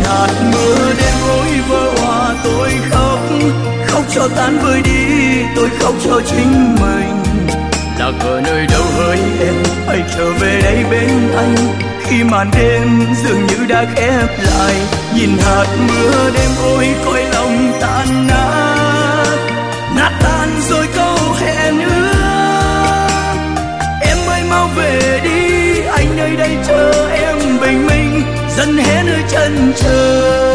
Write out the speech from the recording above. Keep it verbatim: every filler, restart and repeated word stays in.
hạt mưa đêm ôi vỡ hòa tôi khóc, khóc cho tan vơi đi, tôi khóc cho chính mình. Lạc ở nơi đâu hỡi em, hãy trở về đây bên anh, khi màn đêm dường như đã khép lại. Nhìn hạt mưa đêm ôi cõi lòng tan nát, nát tan rồi câu hẹn ước. Em ơi mau về đi, anh nơi đây chờ em bình minh, dần hé nơi chân trời.